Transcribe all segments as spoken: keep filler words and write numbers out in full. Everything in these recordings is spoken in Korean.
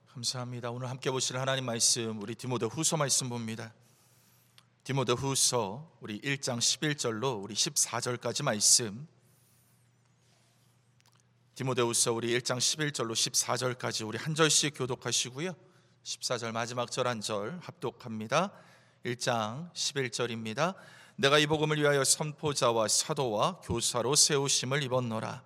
감사합니다. 오늘 함께 보실 하나님 말씀, 우리 디모데후서 말씀 봅니다. 디모데후서 우리 일 장 십일 절로 우리 십사 절까지 말씀. 디모데후서 우리 일 장 십일 절로 십사 절까지 우리 한 절씩 교독하시고요. 십사 절 마지막 절 한 절 합독합니다. 일 장 십일 절입니다. 내가 이 복음을 위하여 선포자와 사도와 교사로 세우심을 입었노라.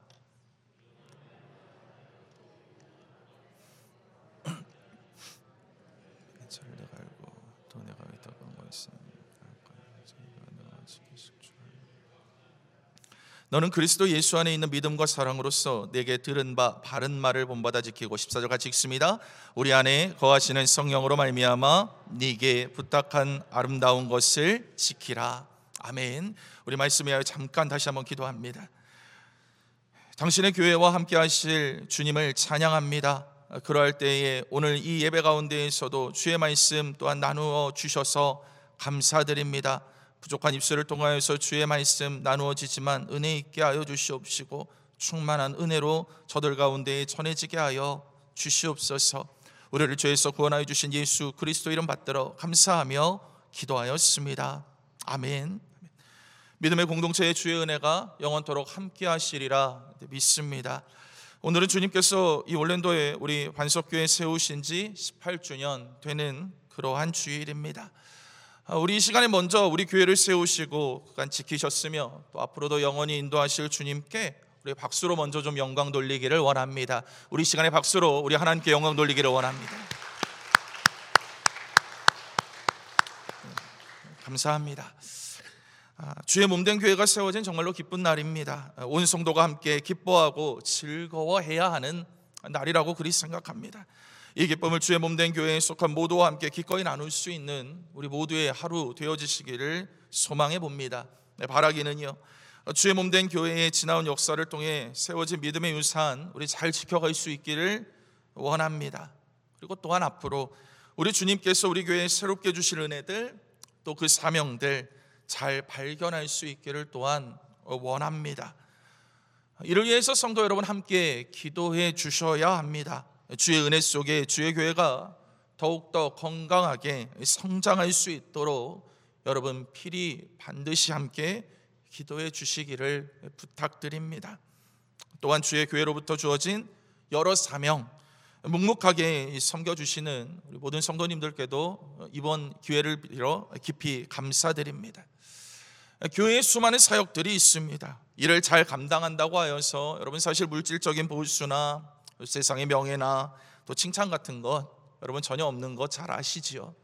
너는 그리스도 예수 안에 있는 믿음과 사랑으로서 내게 들은 바 바른 말을 본받아 지키고 십사 절 같이 읽습니다. 우리 안에 거하시는 성령으로 말미암아 네게 부탁한 아름다운 것을 지키라. 아멘. 우리 말씀에 하여 잠깐 다시 한번 기도합니다. 당신의 교회와 함께 하실 주님을 찬양합니다. 그러할 때에 오늘 이 예배 가운데에서도 주의 말씀 또한 나누어 주셔서 감사드립니다. 부족한 입술을 통하여서 주의 말씀 나누어지지만 은혜 있게 하여 주시옵시고 충만한 은혜로 저들 가운데에 전해지게 하여 주시옵소서. 우리를 죄에서 구원하여 주신 예수 그리스도 이름 받들어 감사하며 기도하였습니다. 아멘. 믿음의 공동체의 주의 은혜가 영원토록 함께 하시리라 믿습니다. 오늘은 주님께서 이 올랜도에 우리 반석교회 세우신 지 십팔 주년 되는 그러한 주일입니다. 우리 이 시간에 먼저 우리 교회를 세우시고 그간 지키셨으며 또 앞으로도 영원히 인도하실 주님께 우리 박수로 먼저 좀 영광 돌리기를 원합니다. 우리 시간에 박수로 우리 하나님께 영광 돌리기를 원합니다. 감사합니다. 주의 몸된 교회가 세워진 정말로 기쁜 날입니다. 온 성도가 함께 기뻐하고 즐거워해야 하는 날이라고 그리 생각합니다. 이 기쁨을 주의 몸된 교회에 속한 모두와 함께 기꺼이 나눌 수 있는 우리 모두의 하루 되어지시기를 소망해 봅니다. 네, 바라기는요, 주의 몸된 교회의 지나온 역사를 통해 세워진 믿음의 유산 우리 잘 지켜갈 수 있기를 원합니다. 그리고 또한 앞으로 우리 주님께서 우리 교회에 새롭게 주실 은혜들 또 그 사명들 잘 발견할 수 있기를 또한 원합니다. 이를 위해서 성도 여러분 함께 기도해 주셔야 합니다. 주의 은혜 속에 주의 교회가 더욱더 건강하게 성장할 수 있도록 여러분 필히 반드시 함께 기도해 주시기를 부탁드립니다. 또한 주의 교회로부터 주어진 여러 사명 묵묵하게 섬겨주시는 우리 모든 성도님들께도 이번 기회를 빌어 깊이 감사드립니다. 교회에 수많은 사역들이 있습니다. 이를 잘 감당한다고 하여서 여러분 사실 물질적인 보수나 세상의 명예나 또 칭찬 같은 것 여러분 전혀 없는 거 잘 아시지요.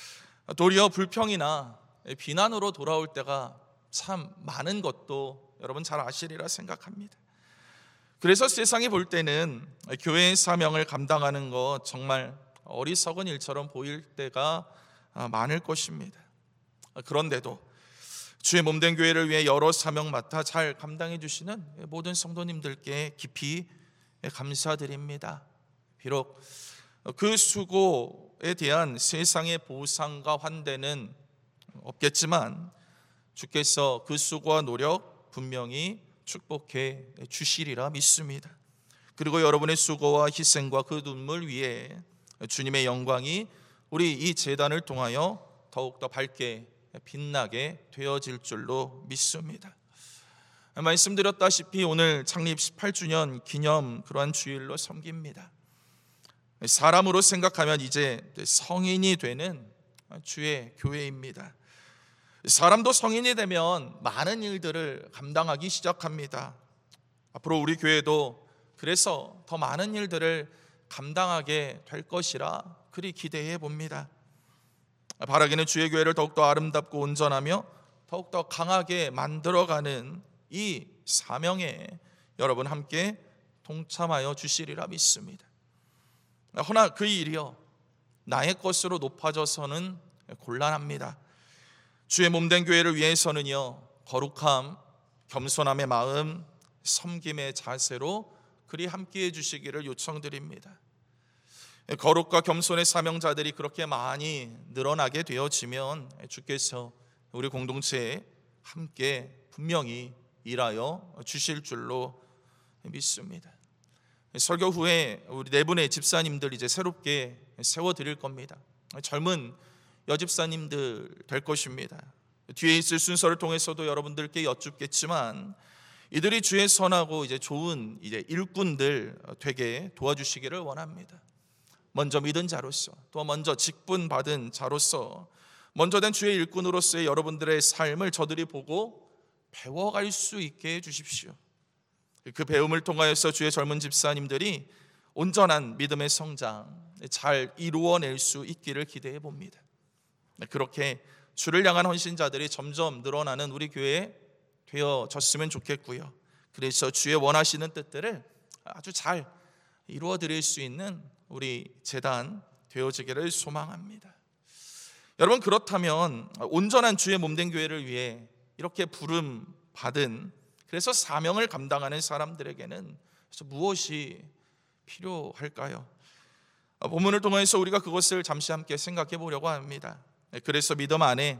도리어 불평이나 비난으로 돌아올 때가 참 많은 것도 여러분 잘 아시리라 생각합니다. 그래서 세상이 볼 때는 교회의 사명을 감당하는 것 정말 어리석은 일처럼 보일 때가 많을 것입니다. 그런데도 주의 몸된 교회를 위해 여러 사명 맡아 잘 감당해 주시는 모든 성도님들께 깊이 감사드립니다. 비록 그 수고에 대한 세상의 보상과 환대는 없겠지만 주께서 그 수고와 노력 분명히 축복해 주시리라 믿습니다. 그리고 여러분의 수고와 희생과 그 눈물 위에 주님의 영광이 우리 이 제단을 통하여 더욱더 밝게 빛나게 되어질 줄로 믿습니다. 말씀드렸다시피 오늘 창립 십팔 주년 기념 그러한 주일로 섬깁니다. 사람으로 생각하면 이제 성인이 되는 주의 교회입니다. 사람도 성인이 되면 많은 일들을 감당하기 시작합니다. 앞으로 우리 교회도 그래서 더 많은 일들을 감당하게 될 것이라 그리 기대해 봅니다. 바라기는 주의 교회를 더욱더 아름답고 온전하며 더욱더 강하게 만들어가는 이 사명에 여러분 함께 동참하여 주시리라 믿습니다. 허나 그 일이요 나의 것으로 높아져서는 곤란합니다. 주의 몸된 교회를 위해서는요 거룩함, 겸손함의 마음, 섬김의 자세로 그리 함께해 주시기를 요청드립니다. 거룩과 겸손의 사명자들이 그렇게 많이 늘어나게 되어지면 주께서 우리 공동체에 함께 분명히 일하여 주실 줄로 믿습니다. 설교 후에 우리 네 분의 집사님들 이제 새롭게 세워드릴 겁니다. 젊은 여집사님들 될 것입니다. 뒤에 있을 순서를 통해서도 여러분들께 여쭙겠지만 이들이 주의 선하고 이제 좋은 이제 일꾼들 되게 도와주시기를 원합니다. 먼저 믿은 자로서, 또 먼저 직분 받은 자로서, 먼저 된 주의 일꾼으로서의 여러분들의 삶을 저들이 보고 배워갈 수 있게 해주십시오. 그 배움을 통하여서 주의 젊은 집사님들이 온전한 믿음의 성장 잘 이루어낼 수 있기를 기대해 봅니다. 그렇게 주를 향한 헌신자들이 점점 늘어나는 우리 교회에 되어졌으면 좋겠고요. 그래서 주의 원하시는 뜻들을 아주 잘 이루어 드릴 수 있는 우리 제단 되어지기를 소망합니다. 여러분, 그렇다면 온전한 주의 몸된 교회를 위해 이렇게 부름 받은, 그래서 사명을 감당하는 사람들에게는 무엇이 필요할까요? 본문을 통해서 우리가 그것을 잠시 함께 생각해 보려고 합니다. 그래서 믿음 안에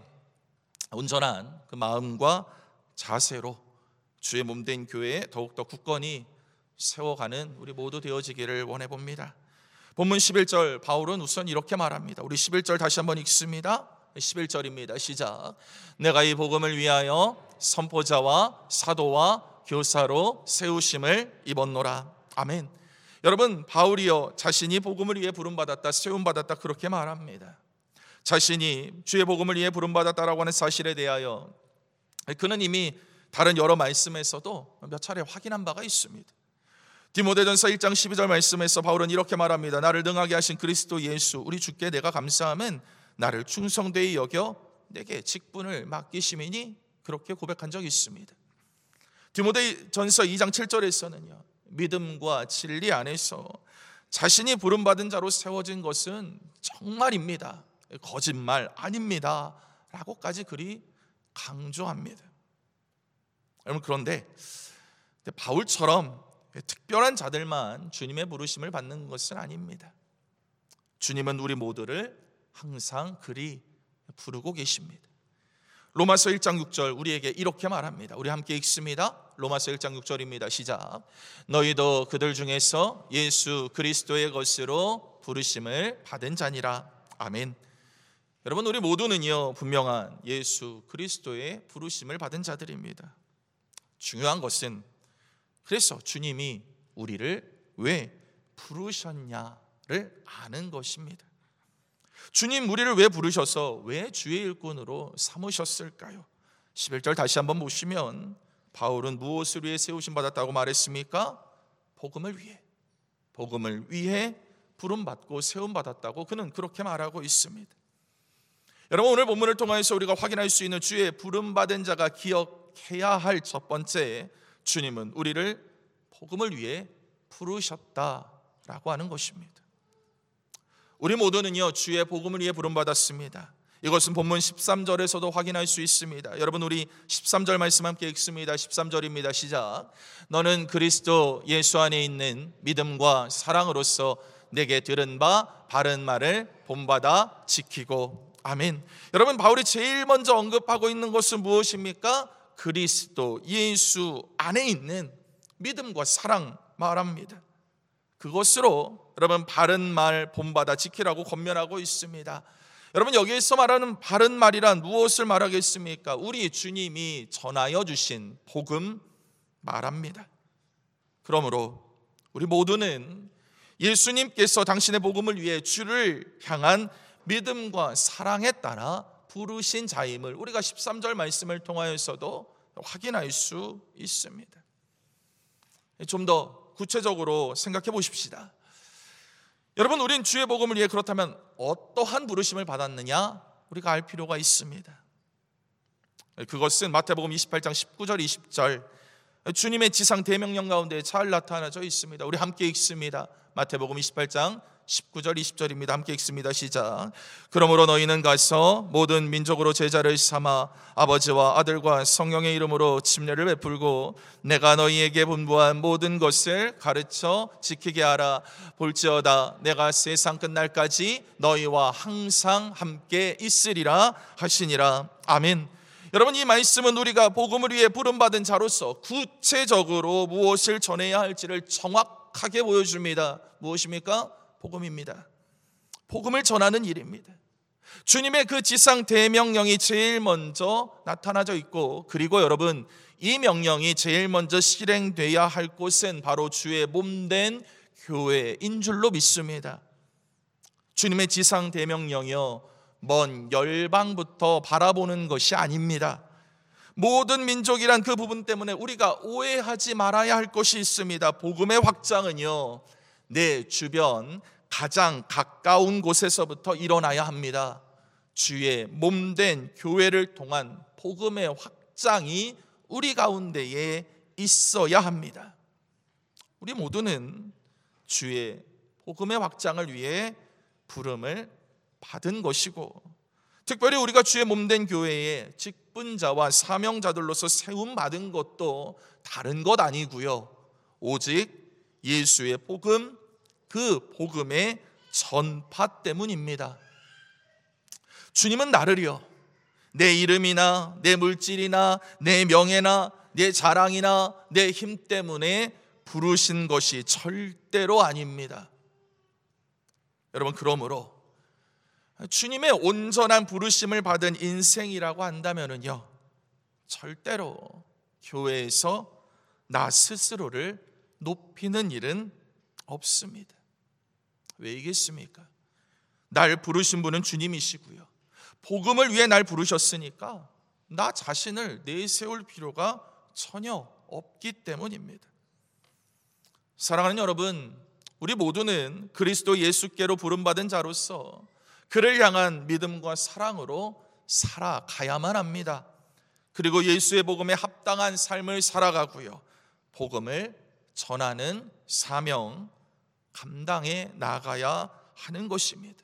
온전한 그 마음과 자세로 주의 몸된 교회에 더욱더 굳건히 세워가는 우리 모두 되어지기를 원해 봅니다. 본문 십일 절 바울은 우선 이렇게 말합니다. 우리 십일 절 다시 한번 읽습니다. 십일 절입니다. 시작. 내가 이 복음을 위하여 선포자와 사도와 교사로 세우심을 입었노라. 아멘. 여러분, 바울이요 자신이 복음을 위해 부름받았다, 세움받았다 그렇게 말합니다. 자신이 주의 복음을 위해 부름받았다라고 하는 사실에 대하여 그는 이미 다른 여러 말씀에서도 몇 차례 확인한 바가 있습니다. 디모데전서 일 장 십이 절 말씀에서 바울은 이렇게 말합니다. 나를 능하게 하신 그리스도 예수 우리 주께 내가 감사함은 나를 충성되이 여겨 내게 직분을 맡기심이니 그렇게 고백한 적이 있습니다. 디모데전서 이 장 칠 절에서는요 믿음과 진리 안에서 자신이 부름받은 자로 세워진 것은 정말입니다, 거짓말 아닙니다 라고까지 그리 강조합니다. 여러분, 그런데 바울처럼 특별한 자들만 주님의 부르심을 받는 것은 아닙니다. 주님은 우리 모두를 항상 그리 부르고 계십니다. 로마서 일 장 육 절 우리에게 이렇게 말합니다. 우리 함께 읽습니다. 로마서 일 장 육 절입니다. 시작. 너희도 그들 중에서 예수 그리스도의 것으로 부르심을 받은 자니라. 아멘. 여러분, 우리 모두는요 분명한 예수 그리스도의 부르심을 받은 자들입니다. 중요한 것은 그래서 주님이 우리를 왜 부르셨냐를 아는 것입니다. 주님 우리를 왜 부르셔서 왜 주의 일꾼으로 삼으셨을까요? 십일 절 다시 한번 보시면 바울은 무엇을 위해 세우심 받았다고 말했습니까? 복음을 위해, 복음을 위해 부름받고 세움받았다고 그는 그렇게 말하고 있습니다. 여러분, 오늘 본문을 통해서 우리가 확인할 수 있는 주의 부름받은 자가 기억해야 할 첫 번째, 주님은 우리를 복음을 위해 부르셨다라고 하는 것입니다. 우리 모두는요 주의 복음을 위해 부름받았습니다. 이것은 본문 십삼 절에서도 확인할 수 있습니다. 여러분, 우리 십삼 절 말씀 함께 읽습니다. 십삼 절입니다. 시작. 너는 그리스도 예수 안에 있는 믿음과 사랑으로서 내게 들은 바 바른 말을 본받아 지키고. 아멘. 여러분, 바울이 제일 먼저 언급하고 있는 것은 무엇입니까? 그리스도 예수 안에 있는 믿음과 사랑 말합니다. 그것으로 여러분 바른 말 본받아 지키라고 권면하고 있습니다. 여러분, 여기에서 말하는 바른 말이란 무엇을 말하겠습니까? 우리 주님이 전하여 주신 복음 말합니다. 그러므로 우리 모두는 예수님께서 당신의 복음을 위해 주를 향한 믿음과 사랑에 따라 부르신 자임을 우리가 십삼 절 말씀을 통하여서도 확인할 수 있습니다. 좀 더 구체적으로 생각해 보십시다. 여러분, 우린 주의 복음을 위해 그렇다면 어떠한 부르심을 받았느냐 우리가 알 필요가 있습니다. 그것은 마태복음 이십팔 장 십구 절 이십 절 주님의 지상 대명령 가운데 잘 나타나져 있습니다. 우리 함께 읽습니다. 마태복음 이십팔 장 십구 절 이십 절입니다. 함께 읽습니다. 시작. 그러므로 너희는 가서 모든 민족으로 제자를 삼아 아버지와 아들과 성령의 이름으로 침례를 베풀고 내가 너희에게 분부한 모든 것을 가르쳐 지키게 하라. 볼지어다 내가 세상 끝날까지 너희와 항상 함께 있으리라 하시니라. 아멘. 여러분, 이 말씀은 우리가 복음을 위해 부름받은 자로서 구체적으로 무엇을 전해야 할지를 정확 명확하게 보여줍니다. 무엇입니까? 복음입니다. 복음을 전하는 일입니다. 주님의 그 지상 대명령이 제일 먼저 나타나져 있고, 그리고 여러분, 이 명령이 제일 먼저 실행돼야 할 곳은 바로 주의 몸된 교회인 줄로 믿습니다. 주님의 지상 대명령이요, 먼 열방부터 바라보는 것이 아닙니다. 모든 민족이란 그 부분 때문에 우리가 오해하지 말아야 할 것이 있습니다. 복음의 확장은요, 내 주변 가장 가까운 곳에서부터 일어나야 합니다. 주의 몸된 교회를 통한 복음의 확장이 우리 가운데에 있어야 합니다. 우리 모두는 주의 복음의 확장을 위해 부름을 받은 것이고, 특별히 우리가 주의 몸된 교회에 직분자와 사명자들로서 세움받은 것도 다른 것 아니고요, 오직 예수의 복음, 그 복음의 전파 때문입니다. 주님은 나를요, 내 이름이나 내 물질이나 내 명예나 내 자랑이나 내 힘 때문에 부르신 것이 절대로 아닙니다. 여러분, 그러므로 주님의 온전한 부르심을 받은 인생이라고 한다면요, 절대로 교회에서 나 스스로를 높이는 일은 없습니다. 왜이겠습니까? 날 부르신 분은 주님이시고요, 복음을 위해 날 부르셨으니까 나 자신을 내세울 필요가 전혀 없기 때문입니다. 사랑하는 여러분, 우리 모두는 그리스도 예수께로 부름받은 자로서 그를 향한 믿음과 사랑으로 살아가야만 합니다. 그리고 예수의 복음에 합당한 삶을 살아가고요, 복음을 전하는 사명 감당해 나가야 하는 것입니다.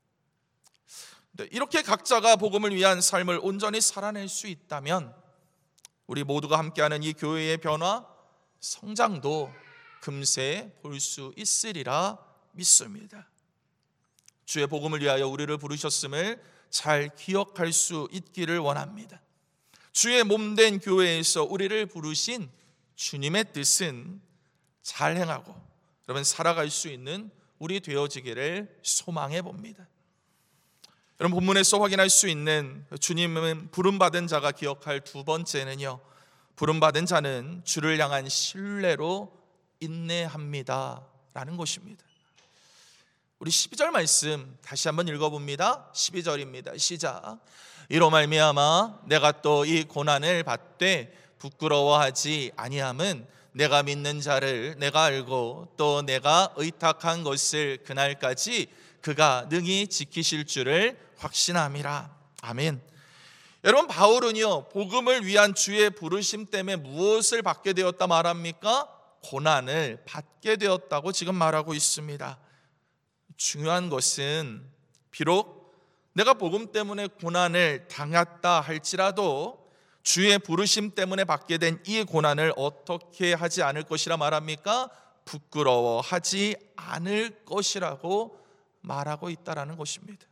이렇게 각자가 복음을 위한 삶을 온전히 살아낼 수 있다면 우리 모두가 함께하는 이 교회의 변화, 성장도 금세 볼 수 있으리라 믿습니다. 주의 복음을 위하여 우리를 부르셨음을 잘 기억할 수 있기를 원합니다. 주의 몸된 교회에서 우리를 부르신 주님의 뜻은 잘 행하고 여러분 살아갈 수 있는 우리 되어지기를 소망해 봅니다. 여러분, 본문에서 확인할 수 있는 주님은 부름받은 자가 기억할 두 번째는요, 부름받은 자는 주를 향한 신뢰로 인내합니다 라는 것입니다. 우리 십이 절 말씀 다시 한번 읽어봅니다. 십이 절입니다. 시작. 이로 말미암아 내가 또 이 고난을 받되 부끄러워하지 아니함은 내가 믿는 자를 내가 알고 또 내가 의탁한 것을 그날까지 그가 능히 지키실 줄을 확신함이라. 아멘. 여러분, 바울은요, 복음을 위한 주의 부르심 때문에 무엇을 받게 되었다 말합니까? 고난을 받게 되었다고 지금 말하고 있습니다. 중요한 것은 비록 내가 복음 때문에 고난을 당했다 할지라도 주의 부르심 때문에 받게 된 이 고난을 어떻게 하지 않을 것이라 말합니까? 부끄러워하지 않을 것이라고 말하고 있다라는 것입니다.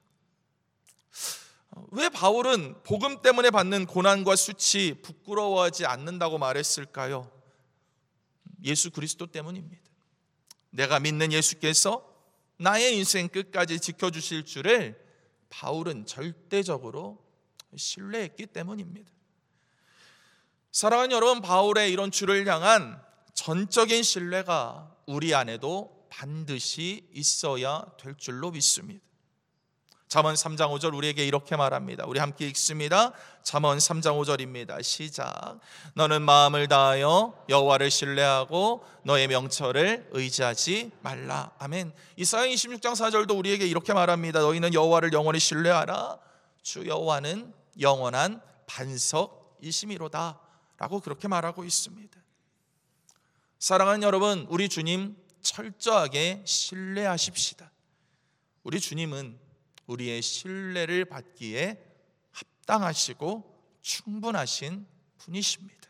왜 바울은 복음 때문에 받는 고난과 수치 부끄러워하지 않는다고 말했을까요? 예수 그리스도 때문입니다. 내가 믿는 예수께서 나의 인생 끝까지 지켜주실 줄을 바울은 절대적으로 신뢰했기 때문입니다. 사랑하는 여러분, 바울의 이런 주를 향한 전적인 신뢰가 우리 안에도 반드시 있어야 될 줄로 믿습니다. 잠언 삼 장 오 절 우리에게 이렇게 말합니다. 우리 함께 읽습니다. 잠언 삼 장 오 절입니다. 시작. 너는 마음을 다하여 여호와를 신뢰하고 너의 명철을 의지하지 말라. 아멘. 이사야 이십육 장 사 절도 우리에게 이렇게 말합니다. 너희는 여호와를 영원히 신뢰하라. 주 여호와는 영원한 반석이심이로다 라고 그렇게 말하고 있습니다. 사랑하는 여러분, 우리 주님 철저하게 신뢰하십시다. 우리 주님은 우리의 신뢰를 받기에 합당하시고 충분하신 분이십니다.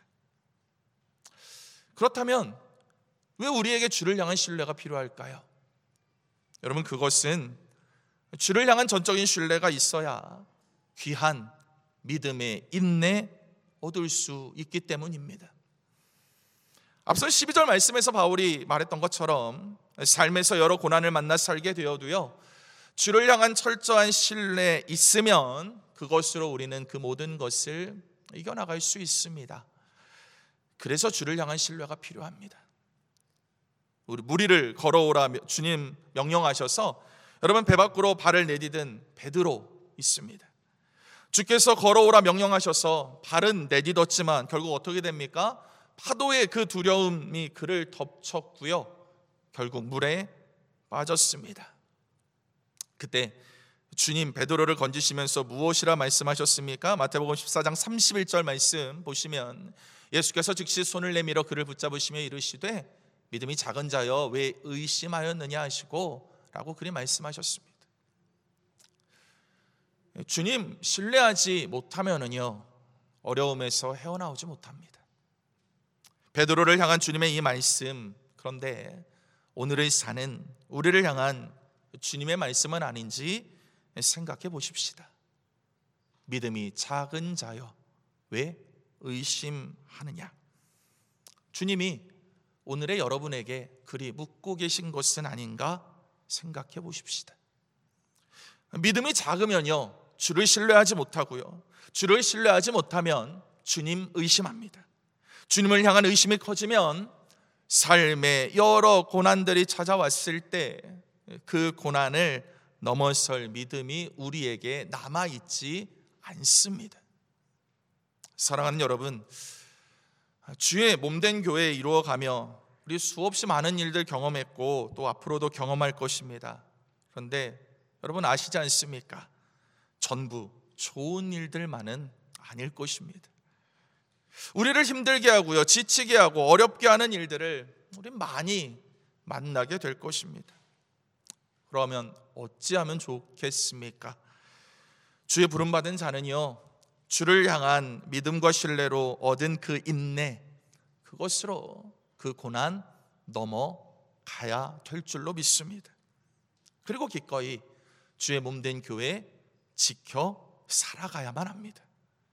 그렇다면 왜 우리에게 주를 향한 신뢰가 필요할까요? 여러분, 그것은 주를 향한 전적인 신뢰가 있어야 귀한 믿음의 인내 얻을 수 있기 때문입니다. 앞선 십이 절 말씀에서 바울이 말했던 것처럼 삶에서 여러 고난을 만나 살게 되어도요, 주를 향한 철저한 신뢰 있으면 그것으로 우리는 그 모든 것을 이겨나갈 수 있습니다. 그래서 주를 향한 신뢰가 필요합니다. 우리 무리를 걸어오라 주님 명령하셔서 여러분 배 밖으로 발을 내디딘 베드로 있습니다. 주께서 걸어오라 명령하셔서 발은 내딛었지만 결국 어떻게 됩니까? 파도의 그 두려움이 그를 덮쳤고요, 결국 물에 빠졌습니다. 그때 주님 베드로를 건지시면서 무엇이라 말씀하셨습니까? 마태복음 십사 장 삼십일 절 말씀 보시면 예수께서 즉시 손을 내밀어 그를 붙잡으시며 이르시되 믿음이 작은 자여 왜 의심하였느냐 하시고 라고 그리 말씀하셨습니다. 주님 신뢰하지 못하면은요, 어려움에서 헤어나오지 못합니다. 베드로를 향한 주님의 이 말씀, 그런데 오늘을 사는 우리를 향한 주님의 말씀은 아닌지 생각해 보십시다. 믿음이 작은 자여 왜 의심하느냐? 주님이 오늘의 여러분에게 그리 묻고 계신 것은 아닌가 생각해 보십시다. 믿음이 작으면요, 주를 신뢰하지 못하고요, 주를 신뢰하지 못하면 주님 의심합니다. 주님을 향한 의심이 커지면 삶에 여러 고난들이 찾아왔을 때 그 고난을 넘어설 믿음이 우리에게 남아있지 않습니다. 사랑하는 여러분, 주의 몸된 교회에 이루어가며 우리 수없이 많은 일들 경험했고 또 앞으로도 경험할 것입니다. 그런데 여러분 아시지 않습니까? 전부 좋은 일들만은 아닐 것입니다. 우리를 힘들게 하고요, 지치게 하고 어렵게 하는 일들을 우리 많이 만나게 될 것입니다. 그러면 어찌하면 좋겠습니까? 주의 부름받은 자는요, 주를 향한 믿음과 신뢰로 얻은 그 인내, 그것으로 그 고난 넘어가야 될 줄로 믿습니다. 그리고 기꺼이 주의 몸된 교회 지켜 살아가야만 합니다.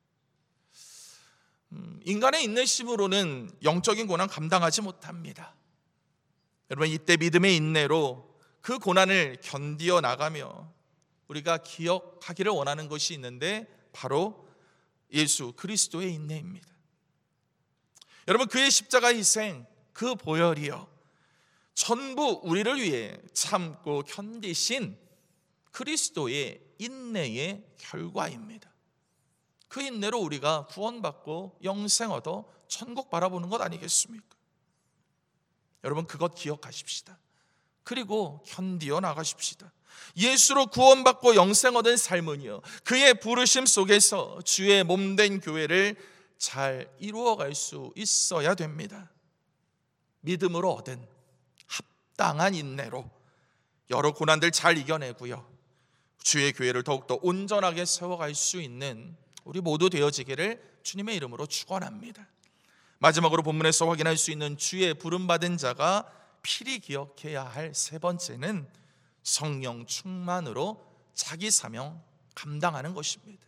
음, 인간의 인내심으로는 영적인 고난 감당하지 못합니다. 여러분 이때 믿음의 인내로 그 고난을 견디어 나가며 우리가 기억하기를 원하는 것이 있는데 바로 예수 그리스도의 인내입니다. 여러분 그의 십자가 희생, 그 보혈이요, 전부 우리를 위해 참고 견디신 그리스도의 인내의 결과입니다. 그 인내로 우리가 구원받고 영생 얻어 천국 바라보는 것 아니겠습니까? 여러분 그것 기억하십시다. 그리고 견디어 나가십시다. 예수로 구원받고 영생 얻은 삶은요, 그의 부르심 속에서 주의 몸된 교회를 잘 이루어갈 수 있어야 됩니다. 믿음으로 얻은 합당한 인내로 여러 고난들 잘 이겨내고요, 주의 교회를 더욱더 온전하게 세워갈 수 있는 우리 모두 되어지기를 주님의 이름으로 축원합니다. 마지막으로 본문에서 확인할 수 있는 주의 부름받은 자가 필히 기억해야 할 세 번째는 성령 충만으로 자기 사명 감당하는 것입니다.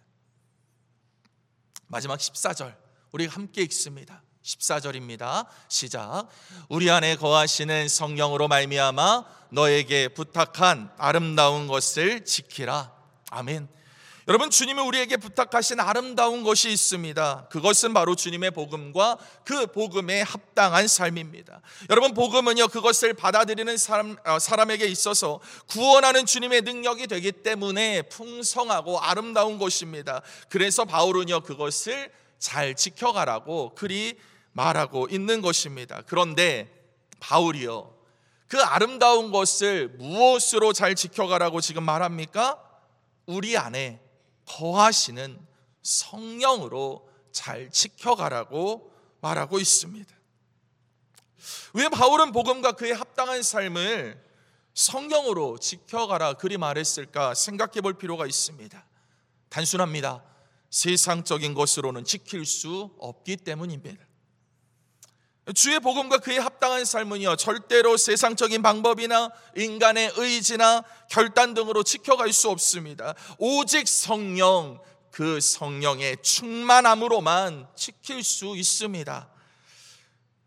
마지막 십사 절 우리 함께 읽습니다. 십사 절입니다. 시작. 우리 안에 거하시는 성령으로 말미암아 너에게 부탁한 아름다운 것을 지키라. 아멘. 여러분 주님이 우리에게 부탁하신 아름다운 것이 있습니다. 그것은 바로 주님의 복음과 그 복음에 합당한 삶입니다. 여러분 복음은요, 그것을 받아들이는 사람, 사람에게 있어서 구원하는 주님의 능력이 되기 때문에 풍성하고 아름다운 것입니다. 그래서 바울은요, 그것을 잘 지켜가라고 그리 말하고 있는 것입니다. 그런데 바울이요, 그 아름다운 것을 무엇으로 잘 지켜가라고 지금 말합니까? 우리 안에 거하시는 성령으로 잘 지켜가라고 말하고 있습니다. 왜 바울은 복음과 그의 합당한 삶을 성령으로 지켜가라 그리 말했을까 생각해 볼 필요가 있습니다. 단순합니다. 세상적인 것으로는 지킬 수 없기 때문입니다. 주의 복음과 그의 합당한 삶은요, 절대로 세상적인 방법이나 인간의 의지나 결단 등으로 지켜갈 수 없습니다. 오직 성령, 그 성령의 충만함으로만 지킬 수 있습니다.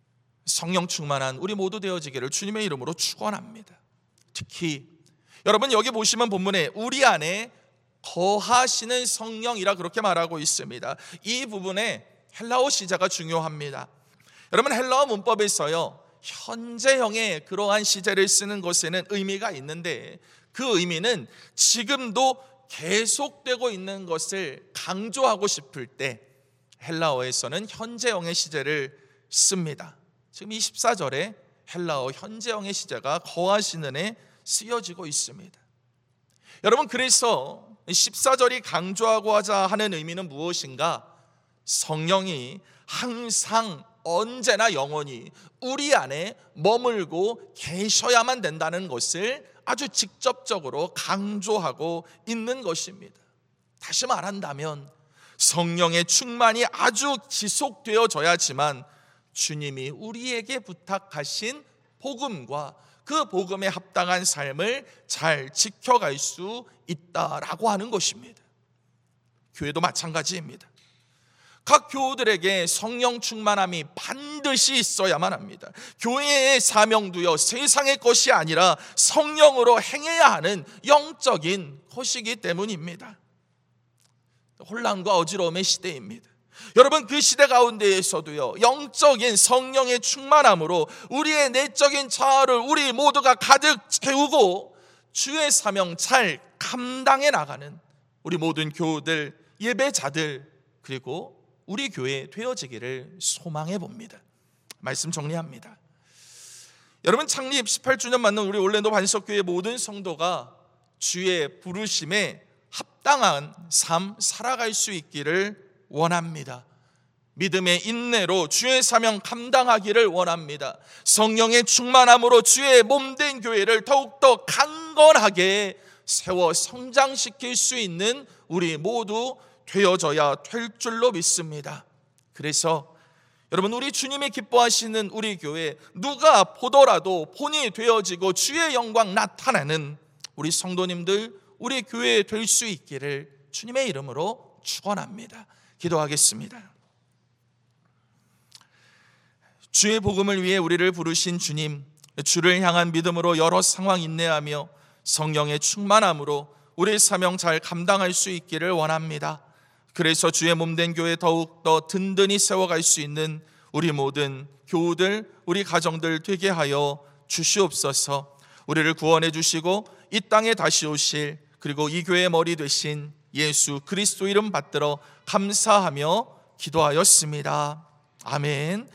성령 충만한 우리 모두 되어지기를 주님의 이름으로 축원합니다. 특히 여러분 여기 보시면 본문에 우리 안에 거하시는 성령이라 그렇게 말하고 있습니다. 이 부분에 헬라어 시제가 중요합니다. 여러분 헬라어 문법에서요 현재형의 그러한 시제를 쓰는 것에는 의미가 있는데 그 의미는 지금도 계속되고 있는 것을 강조하고 싶을 때 헬라어에서는 현재형의 시제를 씁니다. 지금 이 십사 절에 헬라어 현재형의 시제가 거하시는에 쓰여지고 있습니다. 여러분 그래서 십사 절이 강조하고자 하는 의미는 무엇인가? 성령이 항상 언제나 영원히 우리 안에 머물고 계셔야만 된다는 것을 아주 직접적으로 강조하고 있는 것입니다. 다시 말한다면 성령의 충만이 아주 지속되어져야지만 주님이 우리에게 부탁하신 복음과 그 복음에 합당한 삶을 잘 지켜갈 수 있다라고 하는 것입니다. 교회도 마찬가지입니다. 각 교우들에게 성령 충만함이 반드시 있어야만 합니다. 교회의 사명도요 세상의 것이 아니라 성령으로 행해야 하는 영적인 것이기 때문입니다. 혼란과 어지러움의 시대입니다. 여러분 그 시대 가운데에서도요 영적인 성령의 충만함으로 우리의 내적인 자아를 우리 모두가 가득 채우고 주의 사명 잘 감당해 나가는 우리 모든 교우들, 예배자들 그리고 우리 교회 되어지기를 소망해 봅니다. 말씀 정리합니다. 여러분 창립 십팔 주년 맞는 우리 올랜도 반석교회 모든 성도가 주의 부르심에 합당한 삶 살아갈 수 있기를 원합니다. 믿음의 인내로 주의 사명 감당하기를 원합니다. 성령의 충만함으로 주의 몸된 교회를 더욱더 강건하게 세워 성장시킬 수 있는 우리 모두 되어져야 될 줄로 믿습니다. 그래서 여러분 우리 주님이 기뻐하시는 우리 교회 누가 보더라도 본이 되어지고 주의 영광 나타나는 우리 성도님들 우리 교회 될 수 있기를 주님의 이름으로 축원합니다. 기도하겠습니다. 주의 복음을 위해 우리를 부르신 주님, 주를 향한 믿음으로 여러 상황 인내하며 성령의 충만함으로 우리의 사명 잘 감당할 수 있기를 원합니다. 그래서 주의 몸된 교회 더욱 더 든든히 세워갈 수 있는 우리 모든 교우들, 우리 가정들 되게 하여 주시옵소서. 우리를 구원해 주시고 이 땅에 다시 오실 그리고 이 교회의 머리 되신 예수 그리스도 이름 받들어 감사하며 기도하였습니다. 아멘.